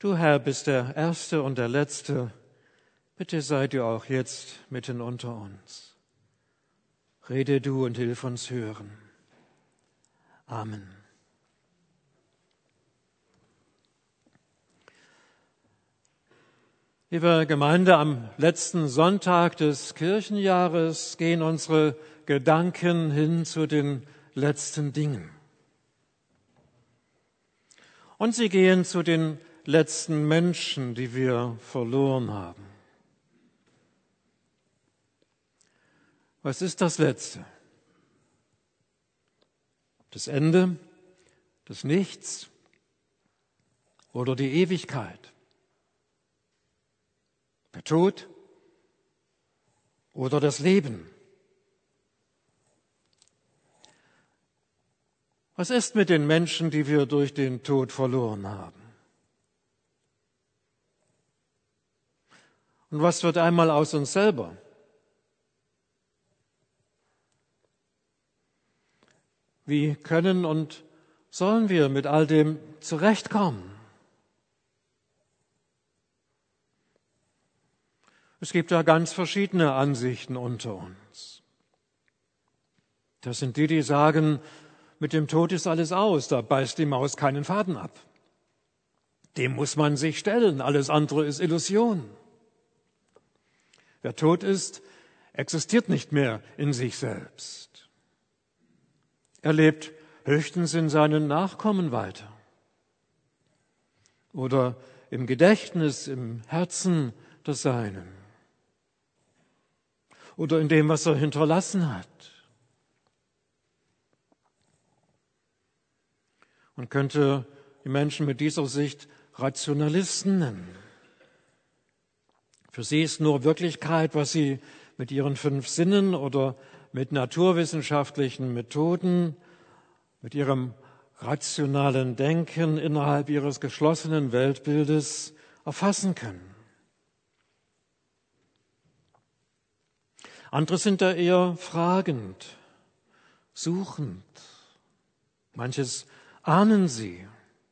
Du, Herr, bist der Erste und der Letzte. Bitte sei du auch jetzt mitten unter uns. Rede du und hilf uns hören. Amen. Liebe Gemeinde, am letzten Sonntag des Kirchenjahres gehen unsere Gedanken hin zu den letzten Dingen. Und sie gehen zu den letzten Menschen, die wir verloren haben. Was ist das Letzte? Das Ende, das Nichts oder die Ewigkeit? Der Tod oder das Leben? Was ist mit den Menschen, die wir durch den Tod verloren haben? Und was wird einmal aus uns selber? Wie können und sollen wir mit all dem zurechtkommen? Es gibt da ganz verschiedene Ansichten unter uns. Das sind die, die sagen, mit dem Tod ist alles aus, da beißt die Maus keinen Faden ab. Dem muss man sich stellen, alles andere ist Illusion. Wer tot ist, existiert nicht mehr in sich selbst. Er lebt höchstens in seinen Nachkommen weiter. Oder im Gedächtnis, im Herzen des Seinen. Oder in dem, was er hinterlassen hat. Man könnte die Menschen mit dieser Sicht Rationalisten nennen. Für sie ist nur Wirklichkeit, was sie mit ihren 5 Sinnen oder mit naturwissenschaftlichen Methoden, mit ihrem rationalen Denken innerhalb ihres geschlossenen Weltbildes erfassen können. Andere sind da eher fragend, suchend. Manches ahnen sie.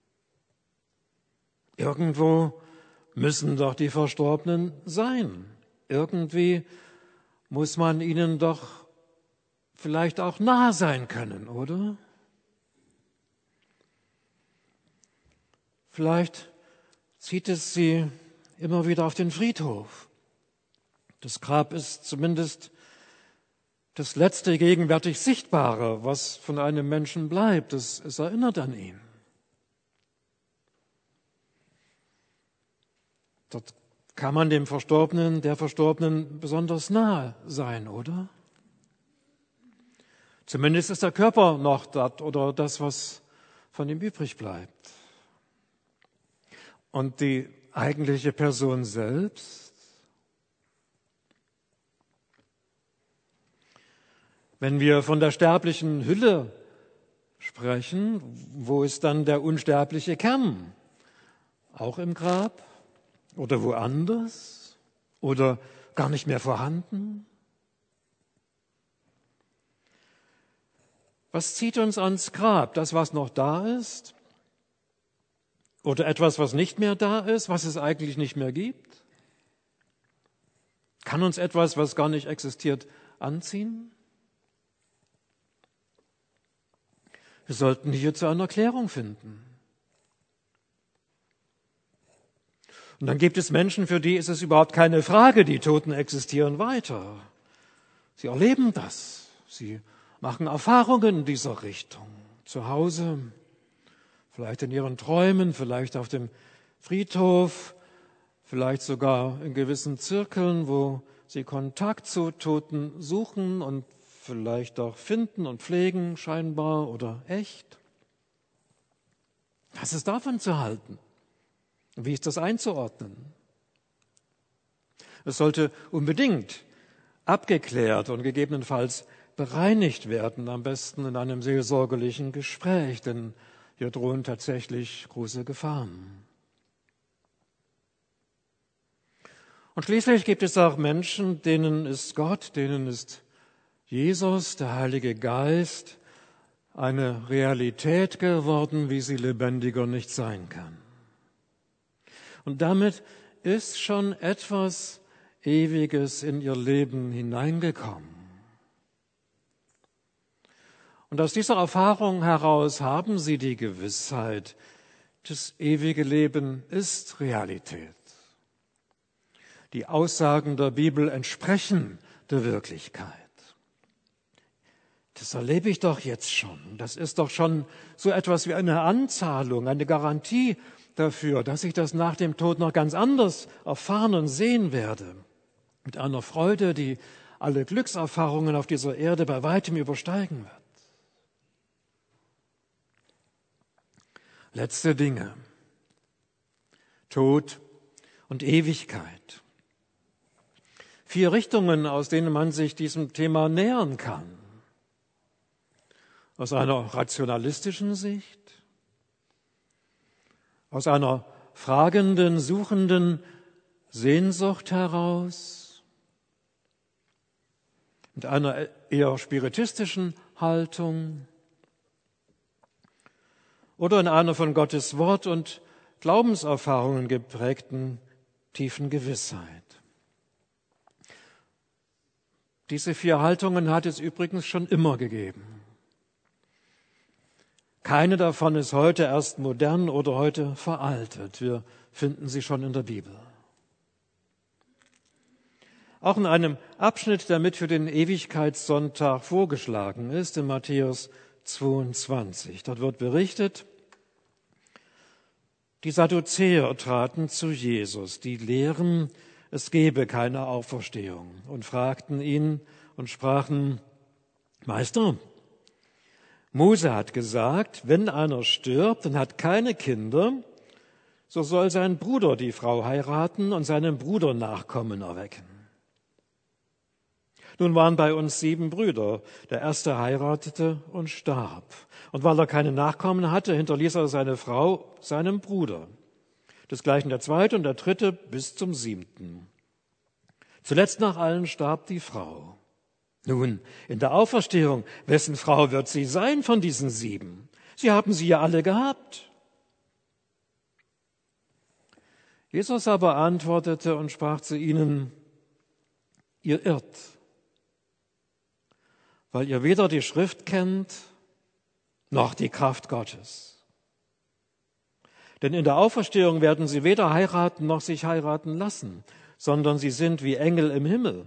Irgendwo müssen doch die Verstorbenen sein. Irgendwie muss man ihnen doch vielleicht auch nahe sein können, oder? Vielleicht zieht es sie immer wieder auf den Friedhof. Das Grab ist zumindest das letzte gegenwärtig Sichtbare, was von einem Menschen bleibt. Es erinnert an ihn. Dort kann man der Verstorbenen besonders nahe sein, oder? Zumindest ist der Körper noch dort oder das, was von ihm übrig bleibt. Und die eigentliche Person selbst? Wenn wir von der sterblichen Hülle sprechen, wo ist dann der unsterbliche Kern? Auch im Grab? Oder woanders? Oder gar nicht mehr vorhanden? Was zieht uns ans Grab? Das, was noch da ist? Oder etwas, was nicht mehr da ist, was es eigentlich nicht mehr gibt? Kann uns etwas, was gar nicht existiert, anziehen? Wir sollten hierzu eine Erklärung finden. Und dann gibt es Menschen, für die ist es überhaupt keine Frage, die Toten existieren weiter. Sie erleben das. Sie machen Erfahrungen in dieser Richtung. Zu Hause, vielleicht in ihren Träumen, vielleicht auf dem Friedhof, vielleicht sogar in gewissen Zirkeln, wo sie Kontakt zu Toten suchen und vielleicht auch finden und pflegen, scheinbar oder echt. Was ist davon zu halten? Wie ist das einzuordnen? Es sollte unbedingt abgeklärt und gegebenenfalls bereinigt werden, am besten in einem seelsorgerlichen Gespräch, denn hier drohen tatsächlich große Gefahren. Und schließlich gibt es auch Menschen, denen ist Gott, denen ist Jesus, der Heilige Geist, eine Realität geworden, wie sie lebendiger nicht sein kann. Und damit ist schon etwas Ewiges in ihr Leben hineingekommen. Und aus dieser Erfahrung heraus haben sie die Gewissheit, das ewige Leben ist Realität. Die Aussagen der Bibel entsprechen der Wirklichkeit. Das erlebe ich doch jetzt schon. Das ist doch schon so etwas wie eine Anzahlung, eine Garantie dafür, dass ich das nach dem Tod noch ganz anders erfahren und sehen werde. Mit einer Freude, die alle Glückserfahrungen auf dieser Erde bei weitem übersteigen wird. Letzte Dinge. Tod und Ewigkeit. 4 Richtungen, aus denen man sich diesem Thema nähern kann. Aus einer rationalistischen Sicht, aus einer fragenden, suchenden Sehnsucht heraus, mit einer eher spiritistischen Haltung oder in einer von Gottes Wort und Glaubenserfahrungen geprägten tiefen Gewissheit. Diese 4 Haltungen hat es übrigens schon immer gegeben. Keine davon ist heute erst modern oder heute veraltet. Wir finden sie schon in der Bibel. Auch in einem Abschnitt, der mit für den Ewigkeitssonntag vorgeschlagen ist, in Matthäus 22. Dort wird berichtet, die Sadduzäer traten zu Jesus, die lehren, es gebe keine Auferstehung, und fragten ihn und sprachen, Meister, Mose hat gesagt, wenn einer stirbt und hat keine Kinder, so soll sein Bruder die Frau heiraten und seinem Bruder Nachkommen erwecken. Nun waren bei uns 7 Brüder. Der erste heiratete und starb. Und weil er keine Nachkommen hatte, hinterließ er seine Frau seinem Bruder. Desgleichen der zweite und der dritte bis zum 7. Zuletzt nach allen starb die Frau. Nun, in der Auferstehung, wessen Frau wird sie sein von diesen 7? Sie haben sie ja alle gehabt. Jesus aber antwortete und sprach zu ihnen, ihr irrt, weil ihr weder die Schrift kennt, noch die Kraft Gottes. Denn in der Auferstehung werden sie weder heiraten, noch sich heiraten lassen, sondern sie sind wie Engel im Himmel.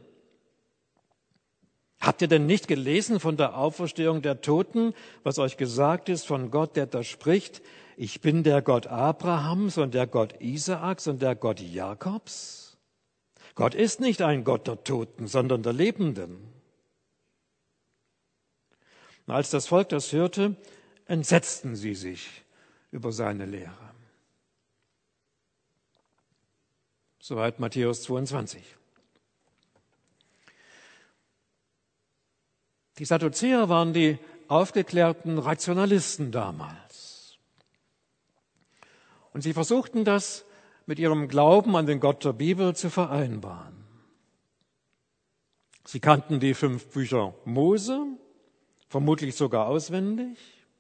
Habt ihr denn nicht gelesen von der Auferstehung der Toten, was euch gesagt ist von Gott, der da spricht, ich bin der Gott Abrahams und der Gott Isaaks und der Gott Jakobs? Gott ist nicht ein Gott der Toten, sondern der Lebenden. Und als das Volk das hörte, entsetzten sie sich über seine Lehre. Soweit Matthäus 22. Die Sadduzäer waren die aufgeklärten Rationalisten damals. Und sie versuchten das mit ihrem Glauben an den Gott der Bibel zu vereinbaren. Sie kannten die 5 Bücher Mose, vermutlich sogar auswendig.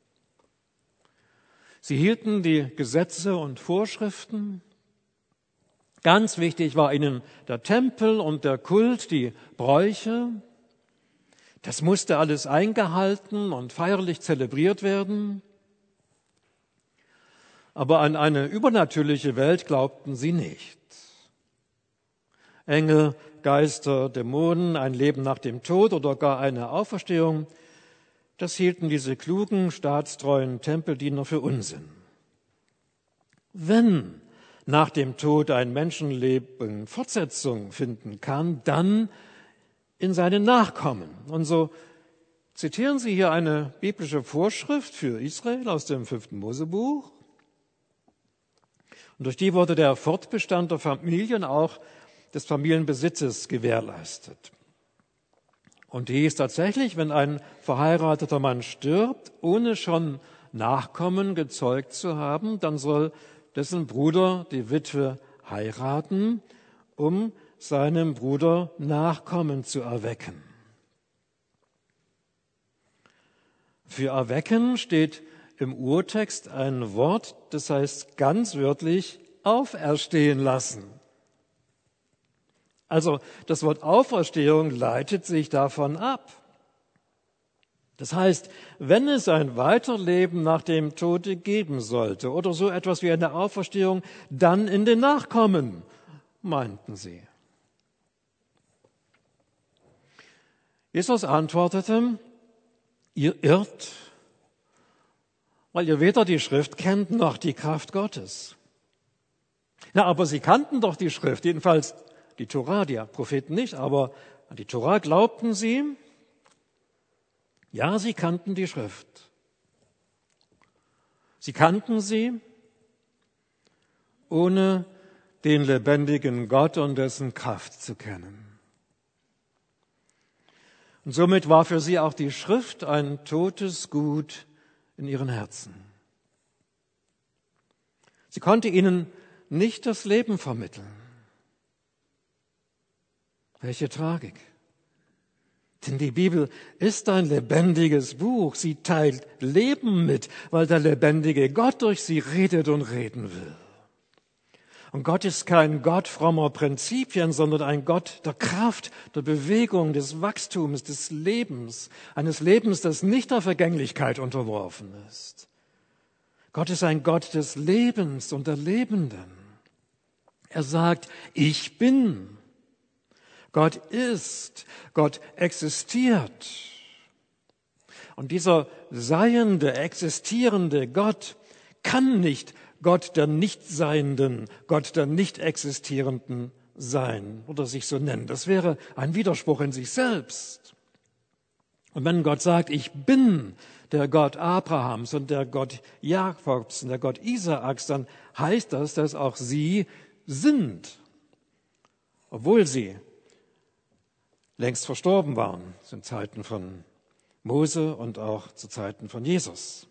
Sie hielten die Gesetze und Vorschriften. Ganz wichtig war ihnen der Tempel und der Kult, die Bräuche. Das musste alles eingehalten und feierlich zelebriert werden. Aber an eine übernatürliche Welt glaubten sie nicht. Engel, Geister, Dämonen, ein Leben nach dem Tod oder gar eine Auferstehung, das hielten diese klugen, staatstreuen Tempeldiener für Unsinn. Wenn nach dem Tod ein Menschenleben Fortsetzung finden kann, dann in seinen Nachkommen. Und so zitieren Sie hier eine biblische Vorschrift für Israel aus dem 5. Mosebuch. Und durch die wurde der Fortbestand der Familien, auch des Familienbesitzes, gewährleistet. Und die ist tatsächlich, wenn ein verheirateter Mann stirbt, ohne schon Nachkommen gezeugt zu haben, dann soll dessen Bruder die Witwe heiraten, um seinem Bruder Nachkommen zu erwecken. Für erwecken steht im Urtext ein Wort, das heißt ganz wörtlich auferstehen lassen. Also das Wort Auferstehung leitet sich davon ab. Das heißt, wenn es ein Weiterleben nach dem Tode geben sollte oder so etwas wie eine Auferstehung, dann in den Nachkommen, meinten sie. Jesus antwortete, ihr irrt, weil ihr weder die Schrift kennt noch die Kraft Gottes. Na, aber sie kannten doch die Schrift, jedenfalls die Tora, die Propheten nicht, aber an die Tora glaubten sie. Ja, sie kannten die Schrift. Sie kannten sie, ohne den lebendigen Gott und dessen Kraft zu kennen. Und somit war für sie auch die Schrift ein totes Gut in ihren Herzen. Sie konnte ihnen nicht das Leben vermitteln. Welche Tragik. Denn die Bibel ist ein lebendiges Buch. Sie teilt Leben mit, weil der lebendige Gott durch sie redet und reden will. Und Gott ist kein Gott frommer Prinzipien, sondern ein Gott der Kraft, der Bewegung, des Wachstums, des Lebens. Eines Lebens, das nicht der Vergänglichkeit unterworfen ist. Gott ist ein Gott des Lebens und der Lebenden. Er sagt, ich bin. Gott ist, Gott existiert. Und dieser seiende, existierende Gott kann nicht Gott der Nichtseienden, Gott der Nicht-Existierenden sein oder sich so nennen. Das wäre ein Widerspruch in sich selbst. Und wenn Gott sagt, ich bin der Gott Abrahams und der Gott Jakobs und der Gott Isaaks, dann heißt das, dass auch sie sind, obwohl sie längst verstorben waren, zu Zeiten von Mose und auch zu Zeiten von Jesus.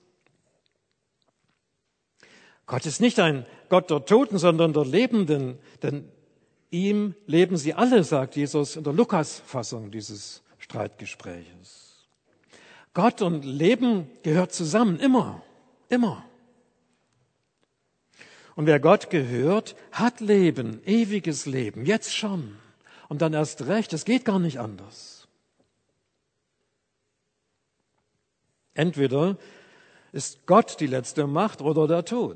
Gott ist nicht ein Gott der Toten, sondern der Lebenden, denn ihm leben sie alle, sagt Jesus in der Lukas-Fassung dieses Streitgespräches. Gott und Leben gehört zusammen, immer, immer. Und wer Gott gehört, hat Leben, ewiges Leben, jetzt schon. Und dann erst recht, es geht gar nicht anders. Entweder ist Gott die letzte Macht oder der Tod.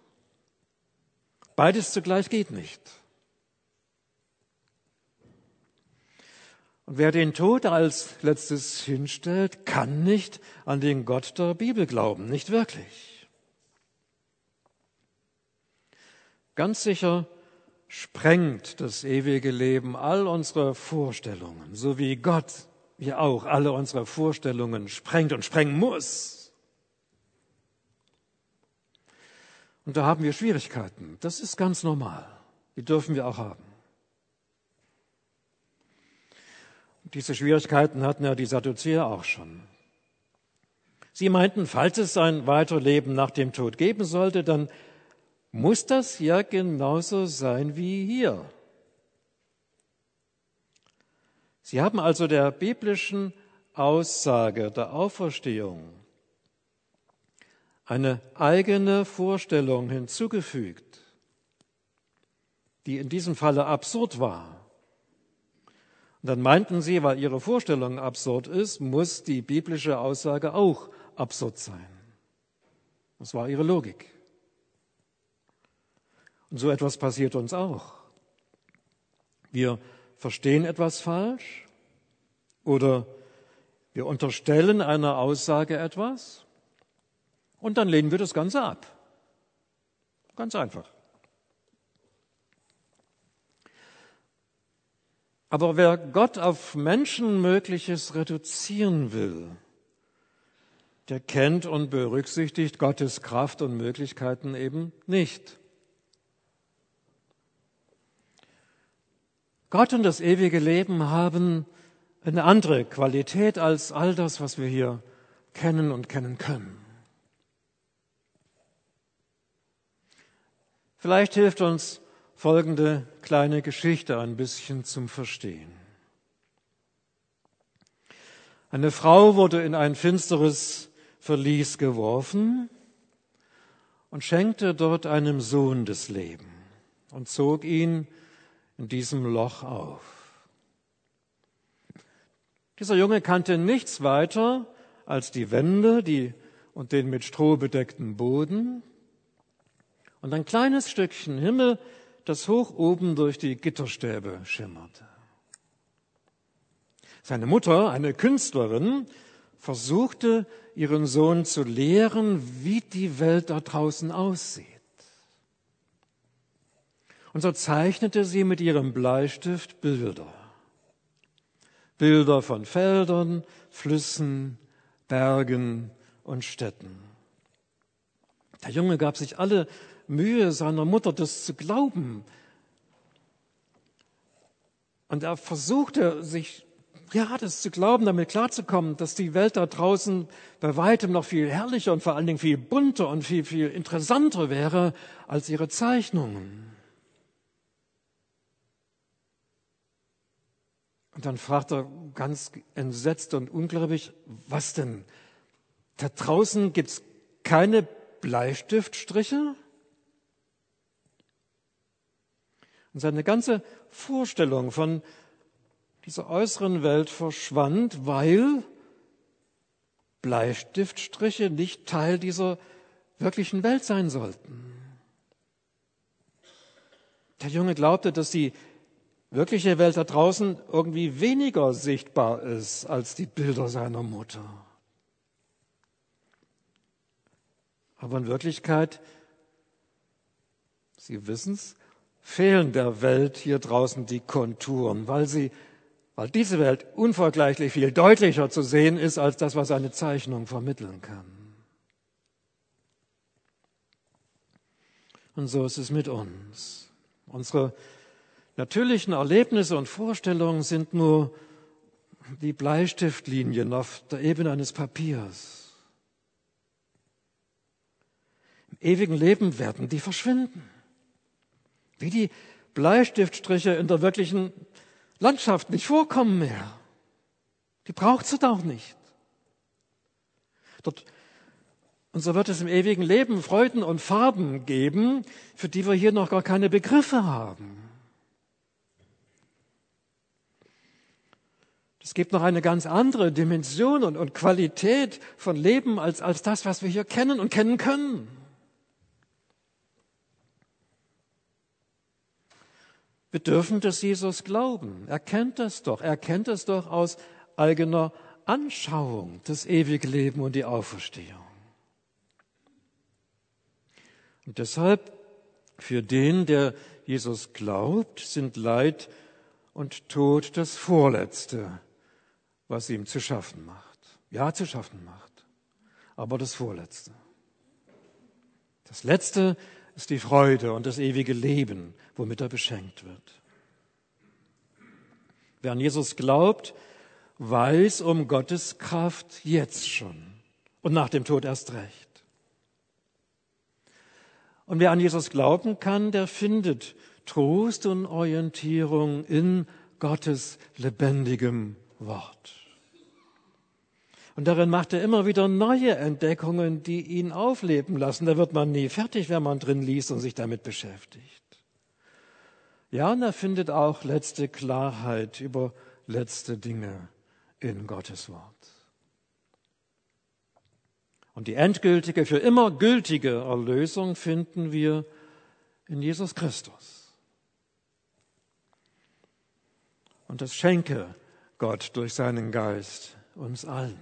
Beides zugleich geht nicht. Und wer den Tod als letztes hinstellt, kann nicht an den Gott der Bibel glauben, nicht wirklich. Ganz sicher sprengt das ewige Leben all unsere Vorstellungen, so wie Gott ja auch alle unsere Vorstellungen sprengt und sprengen muss. Und da haben wir Schwierigkeiten. Das ist ganz normal. Die dürfen wir auch haben. Und diese Schwierigkeiten hatten ja die Sadduzäer auch schon. Sie meinten, falls es ein Weiterleben nach dem Tod geben sollte, dann muss das ja genauso sein wie hier. Sie haben also der biblischen Aussage der Auferstehung eine eigene Vorstellung hinzugefügt, die in diesem Falle absurd war. Und dann meinten sie, weil ihre Vorstellung absurd ist, muss die biblische Aussage auch absurd sein. Das war ihre Logik. Und so etwas passiert uns auch. Wir verstehen etwas falsch oder wir unterstellen einer Aussage etwas und dann lehnen wir das Ganze ab. Ganz einfach. Aber wer Gott auf Menschenmögliches reduzieren will, der kennt und berücksichtigt Gottes Kraft und Möglichkeiten eben nicht. Gott und das ewige Leben haben eine andere Qualität als all das, was wir hier kennen und kennen können. Vielleicht hilft uns folgende kleine Geschichte ein bisschen zum Verstehen. Eine Frau wurde in ein finsteres Verlies geworfen und schenkte dort einem Sohn das Leben. und zog ihn in diesem Loch auf. Dieser Junge kannte nichts weiter als die Wände und den mit Stroh bedeckten Boden und ein kleines Stückchen Himmel, das hoch oben durch die Gitterstäbe schimmerte. Seine Mutter, eine Künstlerin, versuchte, ihren Sohn zu lehren, wie die Welt da draußen aussieht. Und so zeichnete sie mit ihrem Bleistift Bilder. Bilder von Feldern, Flüssen, Bergen und Städten. Der Junge gab sich alle Mühe, seiner Mutter das zu glauben. Und er versuchte, das zu glauben, damit klarzukommen, dass die Welt da draußen bei weitem noch viel herrlicher und vor allen Dingen viel bunter und viel, viel interessanter wäre als ihre Zeichnungen. Und dann fragt er ganz entsetzt und ungläubig, was denn? Da draußen gibt's keine Bleistiftstriche? Und seine ganze Vorstellung von dieser äußeren Welt verschwand, weil Bleistiftstriche nicht Teil dieser wirklichen Welt sein sollten. Der Junge glaubte, dass die wirkliche Welt da draußen irgendwie weniger sichtbar ist als die Bilder seiner Mutter. Aber in Wirklichkeit, Sie wissen's, fehlen der Welt hier draußen die Konturen, weil diese Welt unvergleichlich viel deutlicher zu sehen ist als das, was eine Zeichnung vermitteln kann. Und so ist es mit uns. Unsere natürlichen Erlebnisse und Vorstellungen sind nur wie Bleistiftlinien auf der Ebene eines Papiers. Im ewigen Leben werden die verschwinden. Wie die Bleistiftstriche in der wirklichen Landschaft nicht vorkommen mehr. Die braucht sie doch nicht. Und so wird es im ewigen Leben Freuden und Farben geben, für die wir hier noch gar keine Begriffe haben. Es gibt noch eine ganz andere Dimension und Qualität von Leben als das, was wir hier kennen und kennen können. Wir dürfen das Jesus glauben. Er kennt es doch. Er kennt es doch aus eigener Anschauung, das ewige Leben und die Auferstehung. Und deshalb, für den, der Jesus glaubt, sind Leid und Tod das Vorletzte, was ihm zu schaffen macht. Ja, zu schaffen macht, aber das Vorletzte. Das Letzte ist die Freude und das ewige Leben, womit er beschenkt wird. Wer an Jesus glaubt, weiß um Gottes Kraft jetzt schon und nach dem Tod erst recht. Und wer an Jesus glauben kann, der findet Trost und Orientierung in Gottes lebendigem Wort. Und darin macht er immer wieder neue Entdeckungen, die ihn aufleben lassen. Da wird man nie fertig, wenn man drin liest und sich damit beschäftigt. Ja, und er findet auch letzte Klarheit über letzte Dinge in Gottes Wort. Und die endgültige, für immer gültige Erlösung finden wir in Jesus Christus. Und das schenke Gott durch seinen Geist uns allen.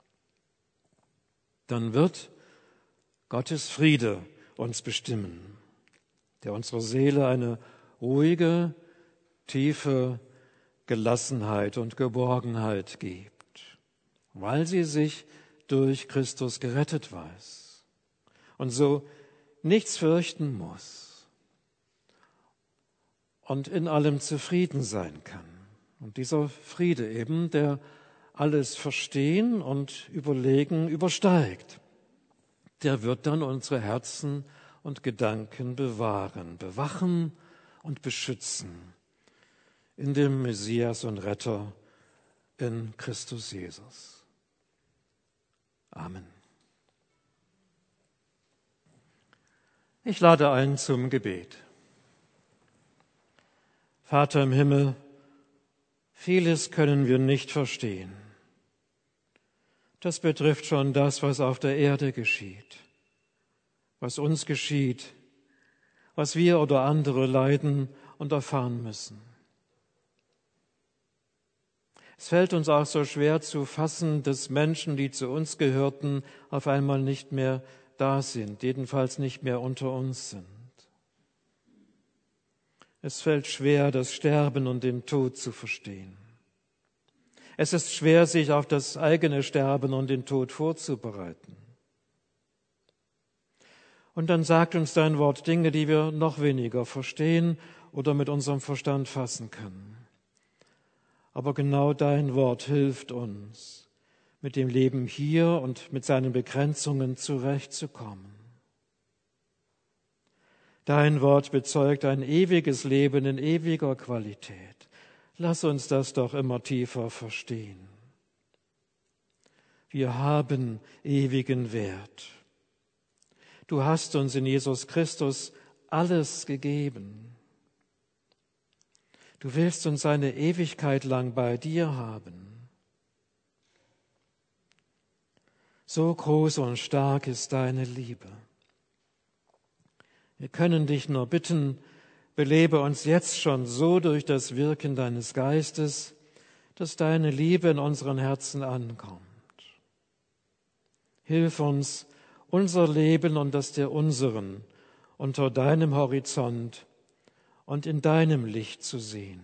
Dann wird Gottes Friede uns bestimmen, der unserer Seele eine ruhige, tiefe Gelassenheit und Geborgenheit gibt, weil sie sich durch Christus gerettet weiß und so nichts fürchten muss und in allem zufrieden sein kann. Und dieser Friede eben, der alles Verstehen und Überlegen übersteigt, der wird dann unsere Herzen und Gedanken bewachen und beschützen in dem Messias und Retter in Christus Jesus. Amen. Ich lade ein zum Gebet. Vater im Himmel, vieles können wir nicht verstehen. Das betrifft schon das, was auf der Erde geschieht, was uns geschieht, was wir oder andere leiden und erfahren müssen. Es fällt uns auch so schwer zu fassen, dass Menschen, die zu uns gehörten, auf einmal nicht mehr da sind, jedenfalls nicht mehr unter uns sind. Es fällt schwer, das Sterben und den Tod zu verstehen. Es ist schwer, sich auf das eigene Sterben und den Tod vorzubereiten. Und dann sagt uns dein Wort Dinge, die wir noch weniger verstehen oder mit unserem Verstand fassen können. Aber genau dein Wort hilft uns, mit dem Leben hier und mit seinen Begrenzungen zurechtzukommen. Dein Wort bezeugt ein ewiges Leben in ewiger Qualität. Lass uns das doch immer tiefer verstehen. Wir haben ewigen Wert. Du hast uns in Jesus Christus alles gegeben. Du willst uns eine Ewigkeit lang bei dir haben. So groß und stark ist deine Liebe. Wir können dich nur bitten, belebe uns jetzt schon so durch das Wirken deines Geistes, dass deine Liebe in unseren Herzen ankommt. Hilf uns, unser Leben und das der unseren unter deinem Horizont und in deinem Licht zu sehen.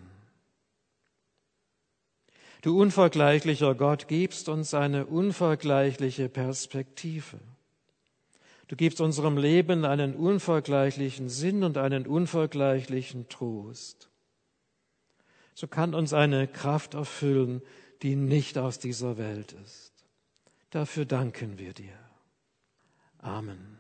Du unvergleichlicher Gott gibst uns eine unvergleichliche Perspektive. Du gibst unserem Leben einen unvergleichlichen Sinn und einen unvergleichlichen Trost. So kann uns eine Kraft erfüllen, die nicht aus dieser Welt ist. Dafür danken wir dir. Amen.